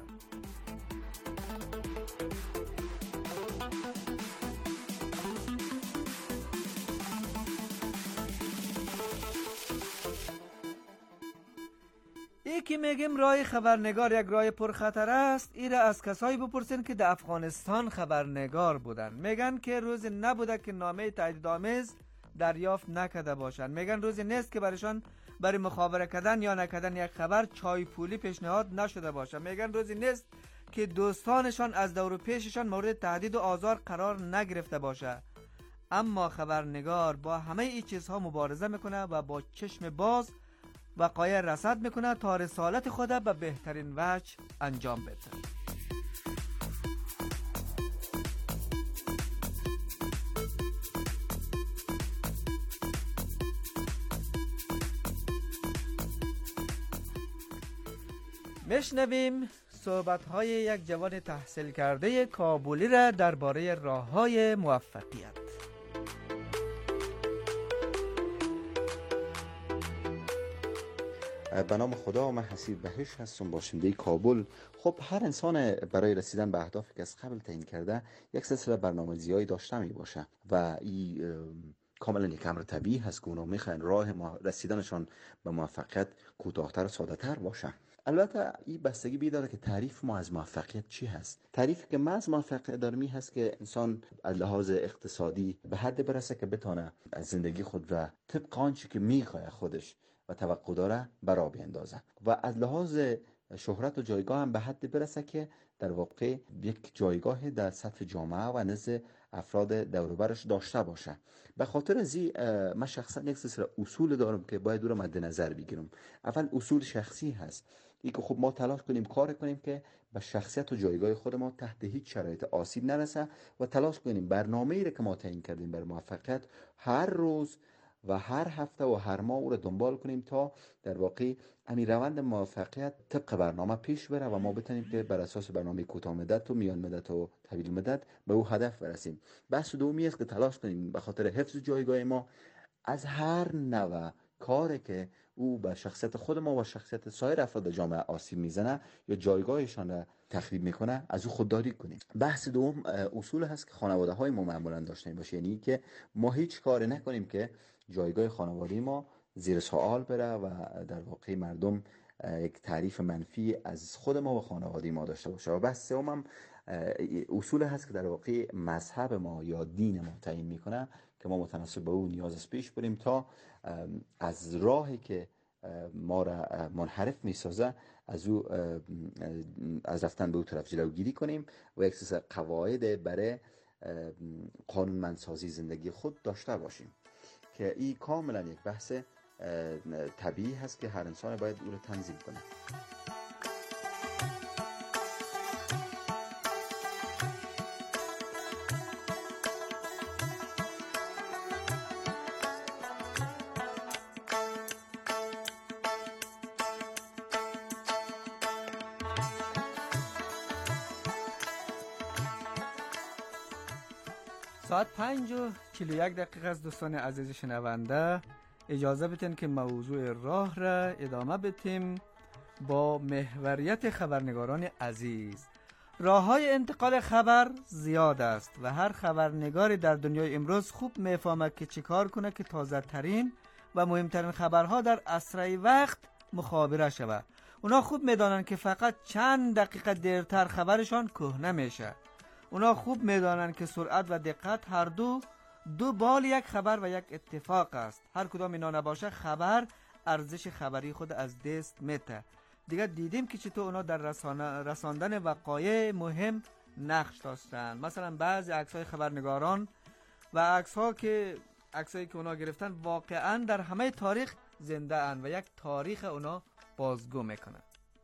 ای که میگیم راه خبرنگار یک راه پرخطر است، ای را از کسایی بپرسین که در افغانستان خبرنگار بودن. میگن که روز نبوده که نامه تهدیدآمیز دریافت نکرده باشند. میگن روزی نیست که برایشان برای مخابره کردن یا نکردن یک خبر چای پولی پیشنهاد نشده باشه. میگن روزی نیست که دوستانشان از دور و پیششان مورد تهدید و آزار قرار نگرفته باشه. اما خبرنگار با همه این چیزها مبارزه میکنه و با چشم باز وقایع رصد میکنه تا رسالت خود به بهترین وجه انجام بده. میشنویم صحبت‌های یک جوان تحصیل کرده کابلی را درباره راه‌های موفقیت. به نام خدا، من حسیب بهش هستم، باشنده کابل. خب هر انسان برای رسیدن به اهدافی که از قبل تعیین کرده یک سلسله برنامه‌ریزی‌ای داشته می باشه و این کاملا یک امر طبیعی هست که اونا میخوان راه رسیدنشان به موفقیت کوتاه‌تر و ساده‌تر باشه. البته این بستگی به داره که تعریف ما از موفقیت چی هست. تعریفی که ما از موفقیت داریم این هست که انسان از لحاظ اقتصادی به حد برسه که بتونه از زندگی خود را طبق آنچه که میخواد خودش و توقع داره برا بیندازه و از لحاظ شهرت و جایگاه هم به حد برسه که در واقع یک جایگاه در سطح جامعه و نزد افراد دور و برش داشته باشه. به خاطر ازی من شخصا یک سلسله اصول دارم که باید او را مد نظر بگیرم. اول اصول شخصی هست، این که خب ما تلاش کنیم کار کنیم که به شخصیت و جایگاه خود ما تحت هیچ شرایط آسیب نرسه و تلاش کنیم برنامه‌ای را که ما تعیین کردیم برای موفقیت هر روز و هر هفته و هر ماه او را دنبال کنیم تا در واقع همین روند موفقیت طبق برنامه پیش بره و ما بتونیم که بر اساس برنامه کوتاه مدت و میان مدت و طویل مدت به او هدف برسیم. بحث دومی است که تلاش کنیم به خاطر حفظ جایگاه ما از هر نوع کاری که او به شخصیت خود ما و شخصیت سایر افراد جامعه آسیب میزنه یا جایگاهشان را تخریب میکنه از او خودداری کنیم. بحث دوم اصول هست که خانواده های ما معمولا داشته باشه، یعنی که ما هیچ کاری نکنیم که جایگاه خانواده ما زیر سوال بره و در واقع مردم یک تعریف منفی از خود ما و خانواده ما داشته باشه. و بحث سوم هم اصول هست که در واقع مذهب ما یا دین ما تعیین میکنه که ما متناسب به او نیاز است پیش بریم تا از راهی که ما را منحرف میسازه از او از رفتن به او طرف جلوگیری کنیم و یک سری قواعد برای قانونمندسازی زندگی خود داشته باشیم که این کاملا یک بحث طبیعی هست که هر انسان باید او رو تنظیم کنه. ساعت پنج و چهل و یک دقیقه از دوستان عزیز شنونده، اجازه بدین که موضوع راه را ادامه بدیم با محوریت خبرنگاران عزیز. راه های انتقال خبر زیاد است و هر خبرنگاری در دنیای امروز خوب میفهمه که چیکار کنه که تازه ترین و مهمترین خبرها در اسرع وقت مخابره شود. اونا خوب میدانن که فقط چند دقیقه دیرتر خبرشان کهنه میشه. اونا خوب میدانن که سرعت و دقت هر دو دو بال یک خبر و یک اتفاق است. هر کدام اینا نباشه خبر ارزش خبری خود از دست میته. دیگه دیدیم که چطور اونا در رساندن وقایع مهم نقش داشتن. مثلا بعضی عکس‌های خبرنگاران و عکس‌ها که عکسایی که اونا گرفتن واقعا در همه تاریخ زنده اند و یک تاریخ اونا بازگو میکنن.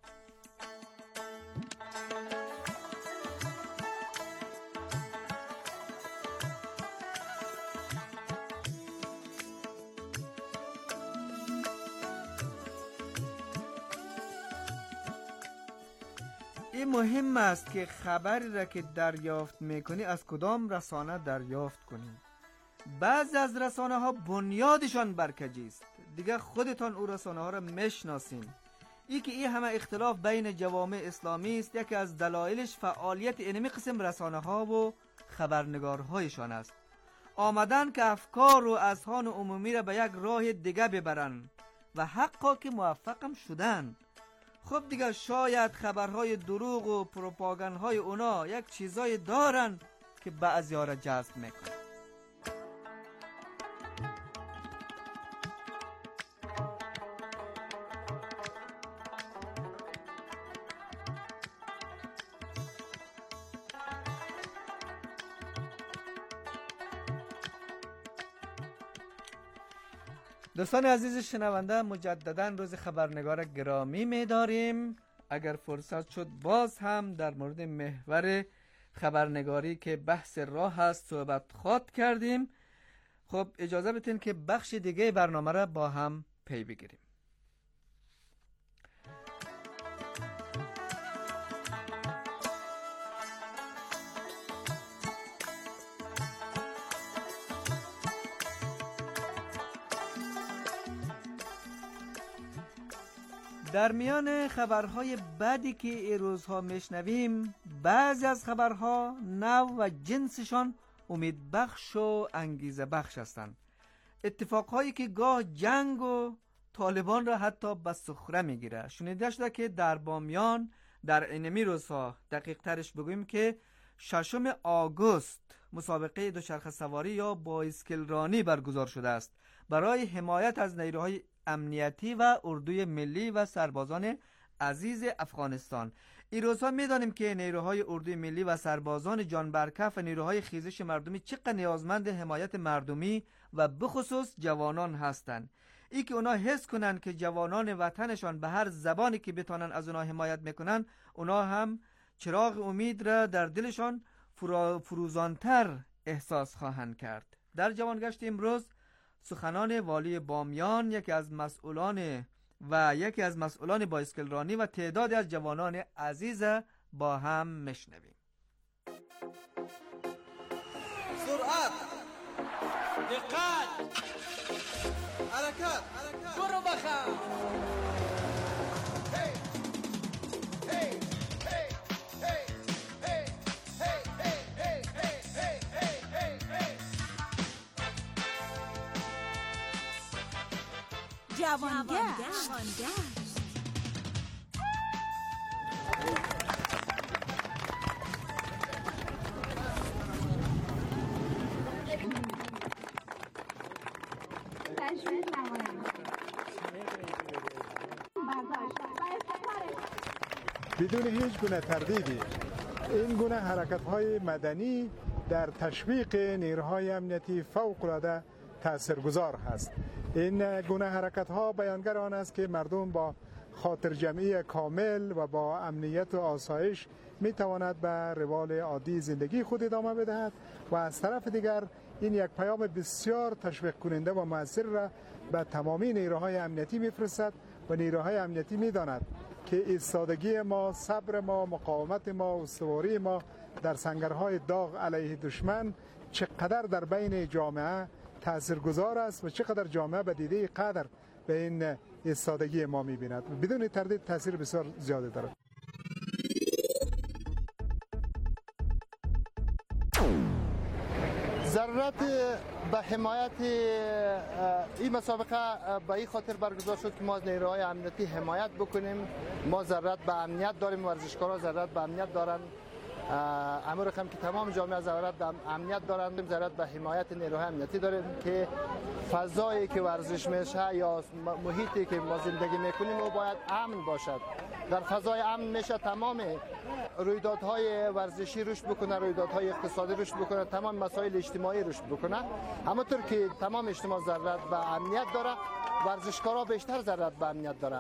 این مهم است که خبری را که دریافت میکنی از کدام رسانه دریافت کنی. بعضی از رسانه ها بنیادشان برکجی است، دیگه خودتان او رسانه ها را میشناسین. ای که این همه اختلاف بین جوامع اسلامی است، یکی از دلایلش فعالیت اینمی قسم رسانه ها و خبرنگارهایشان است. آمدن که افکار و اذهان عمومی را به یک راه دیگه ببرن و حقا که موفقم شدن. خب دیگه شاید خبرهای دروغ و پروپاگاندهای اونا یک چیزای دارن که بعضی ها را جذب میکنن. دوستان عزیز شنونده، مجددا روز خبرنگار گرامی می‌داریم. اگر فرصت شد باز هم در مورد محور خبرنگاری که بحث راه هست صحبت خواهد کردیم. خب اجازه بدین که بخش دیگه برنامه را با هم پی بگیریم. در میان خبرهای بدی که این روزها میشنویم، بعضی از خبرها نوع و جنسشان امید بخش و انگیزه بخش هستند. اتفاقهایی که گاه جنگ و طالبان را حتی به سخره میگیره. شنیده شده که در بامیان در اینمی روزها، دقیق ترش بگویم که ششم آگوست، مسابقه دوچرخه سواری یا بایسکل رانی برگزار شده است برای حمایت از نیروهای امنیتی و اردوی ملی و سربازان عزیز افغانستان. این روزها میدانیم که نیروهای اردوی ملی و سربازان جان برکف و نیروهای خیزش مردمی چقدر نیازمند حمایت مردمی و بخصوص جوانان هستند. ای که اونا حس کنن که جوانان وطنشان به هر زبانی که بتانن از اونا حمایت میکنن، اونا هم چراغ امید را در دلشان فروزانتر احساس خواهند کرد. در جوانگشت امروز سخنان والی بامیان، یکی از مسئولان و یکی از مسئولان بایسکل رانی و تعدادی از جوانان عزیز با هم میشنویم. سرعت، دقت، حرکت، برو بخم. جوانگشت. بدون هیچ گونه تردیدی این گونه حرکت‌های مدنی در تشویق نیروهای امنیتی فوق‌العاده تاثیرگذار هست. این گونه حرکت‌ها بیانگر آن است که مردم با خاطر جمعی کامل و با امنیت و آسایش می‌تواند به روال عادی زندگی خود ادامه بدهد و از طرف دیگر این یک پیام بسیار تشویق کننده و مؤثر را به تمامی نیروهای امنیتی می‌فرستد و نیروهای امنیتی می‌داند که ایستادگی ما، صبر ما، مقاومت ما، استواری ما در سنگرهای داغ علیه دشمن چقدر در بین جامعه تاثیرگذار است و چقدر جامعه به دیده قدر به این ایستادگی ما می‌بیند. بدون تردید تاثیر بسیار زیادی دارد. ضرورت به حمایت این مسابقه به این خاطر برگزار شد که ما از نیروهای امنیتی حمایت بکنیم. ما ضرورت به امنیت داریم، ورزشکارا ضرورت به امنیت دارن، امر رقم که تمام جامعه ضرورت به امنیت دارند. ضرورت به حمایت نیروهای امنیتی داریم که فضایی که ورزش میشه یا محیطی که ما زندگی میکنیم او باید امن باشد. در فضای امن میشه تمام رویدادهای ورزشی رشد بکنه، رویدادهای اقتصادی رشد بکنه، تمام مسائل اجتماعی رشد بکنه. همونطور که تمام اجتماع ضرورت به امنیت داره، ورزشکارا بیشتر ضرورت به امنیت داره.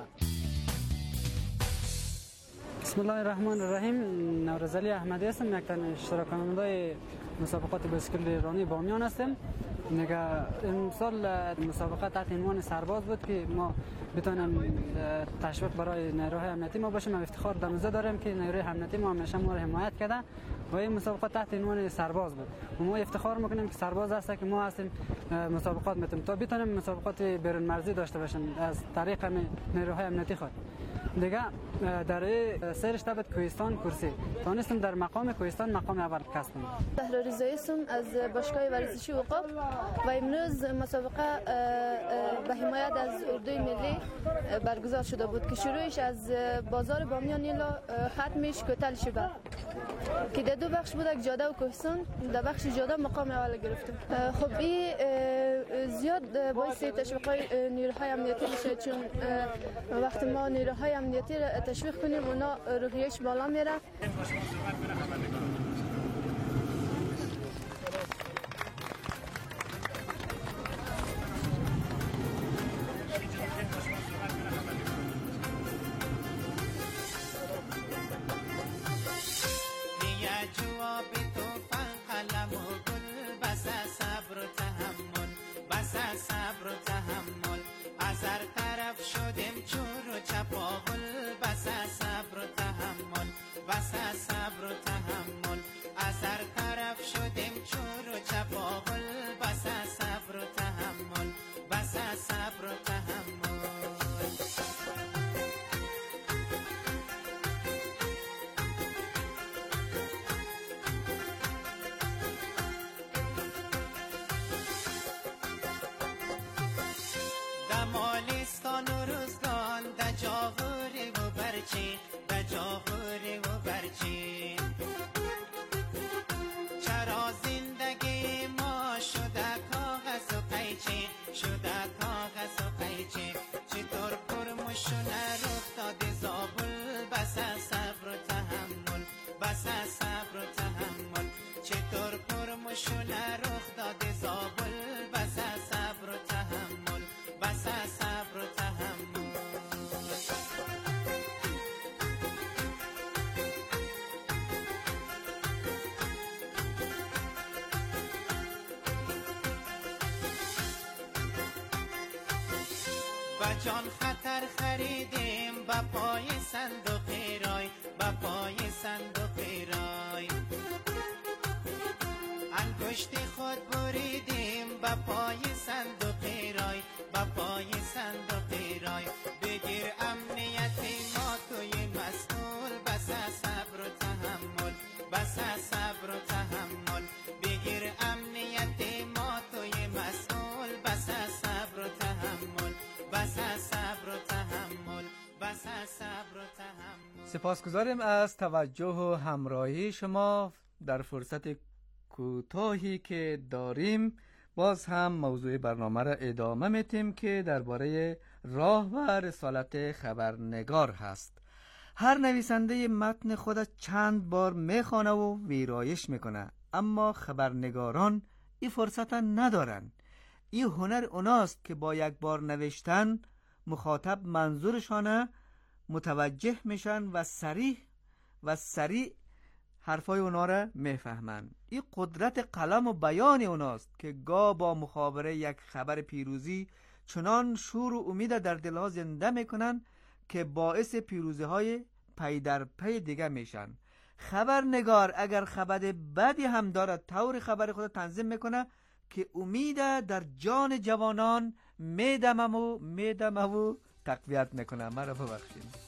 بسم الله الرحمن الرحیم. نوروز علی احمدی هستم، یک تن اشتراک کننده مسابقات بایسکل رانی بامیان هستم. نگه امسال مسابقه تحت عنوان سرباز بود که ما بتونیم تشویق برای نیروهای امنیتی ما باشیم. افتخار دموزه داریم که نیروهای امنیتی ما همیشه ما رو حمایت کرده و این مسابقه تحت عنوان سرباز بود و ما افتخار میکنیم که سرباز هست که ما هستیم مسابقات میتونیم تا بتونیم مسابقات بیرون مرزی داشته باشیم از طریق نیروهای امنیتی خود. دیگه در سه رشته بود کوهستان کرسی تونستم در مقام کوهستان مقام اول کسب کنم. زهرا رضایی هستم از باشگاه ورزشی وقاف و امروز مسابقه به حمایت از اردوی ملی برگزار شده بود که شروعش از بازار بامیان نیلا ختمش کوتل شبه که در دو بخش بود، جاده و کوهستان. در بخش جاده مقام اول گرفتم. خب این زیاد باعث تشویق نیروهای امنیتی میشه، چون وقتی ما نیروهای امنیتی را تشویق کنیم اونا روحیه‌اش بالا میره. مالستان و روزگان در جاغوری و برچین، در جاغوری و برچین. چرا زندگی ما شده کاغذ و قیچین، شده کاغذ و قیچین. چطور پرمشونه رخ داده زابل، بس صبر و تحمل، بس صبر و تحمل. چطور پرمشونه رخ داده زابل، بس صبر و تحمل، بس صبر و تحمل. با جان خطر خریدیم با پای صندوق رای، با پای صندوق رای. انگشت خود بریدیم با پای صندوق رای، با پای صندوق رای. بگیر امنیت ما توی مسئول، بس صبر و تحمل، بس صبر و تحمل. بگیر امنیت ما توی مسئول، بس صبر و تحمل، بس صبر و تحمل، بس صبر و تحمل. سپاسگزاریم از توجه و همراهی شما. در فرصت کوتاهی که داریم باز هم موضوع برنامه را ادامه میتیم که درباره راه و رسالت خبرنگار هست. هر نویسنده متن خود چند بار میخوانه و ویرایش میکنه، اما خبرنگاران این فرصت ندارن. این هنر اوناست که با یک بار نوشتن مخاطب منظورشانه متوجه میشن و سریع و سریع حرفای اونا را میفهمن. این قدرت قلم و بیان اوناست که گاه با مخابره یک خبر پیروزی چنان شور و امید در دلها زنده میکنن که باعث پیروزی های پی در پی دیگه میشن. خبرنگار اگر خبر بدی هم دارد طور خبر خود تنظیم میکنه که امید در جان جوانان میدمم و میدمم و تقویت میکنه. مرا ببخشید.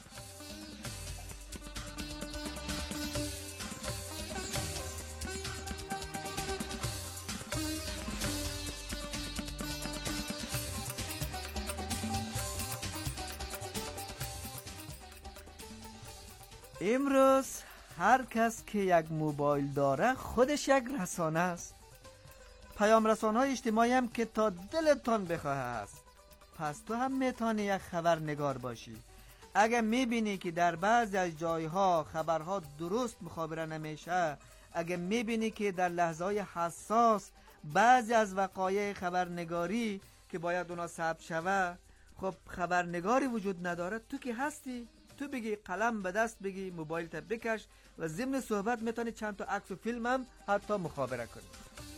امروز هر کس که یک موبایل داره خودش یک رسانه است. پیام رسانه های اجتماعی هم که تا دلتان بخواه هست. پس تو هم میتونی یک خبرنگار باشی. اگر میبینی که در بعضی از جایها خبرها درست مخابره نمیشه، اگر میبینی که در لحظه های حساس بعضی از وقایع خبرنگاری که باید اونا ثبت شوه، خب خبرنگاری وجود نداره، تو که هستی، تو بگی قلم به دست بگی، موبایل تا بکش و ضمن صحبت میتونی چند تا عکس و فیلم هم حتی مخابره کنی.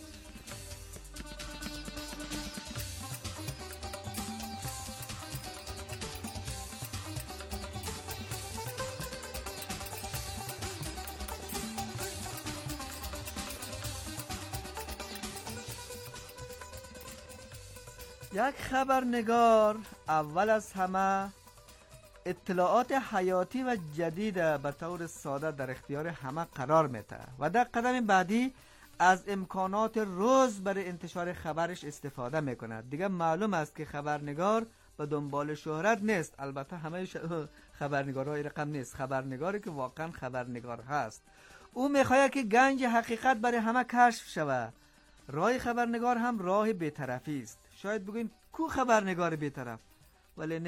یک خبرنگار اول از همه اطلاعات حیاتی و جدید به طور ساده در اختیار همه قرار میده و در قدم بعدی از امکانات روز برای انتشار خبرش استفاده میکنه. دیگه معلوم است که خبرنگار به دنبال شهرت نیست. البته همه ش... خبرنگارها این رقم نیست. خبرنگاری که واقعا خبرنگار هست او میخواد که گنج حقیقت برای همه کشف شود. راه خبرنگار هم راه بی‌طرفی است. شاید بگوین کو خبرنگار بی‌طرف، ولی نه.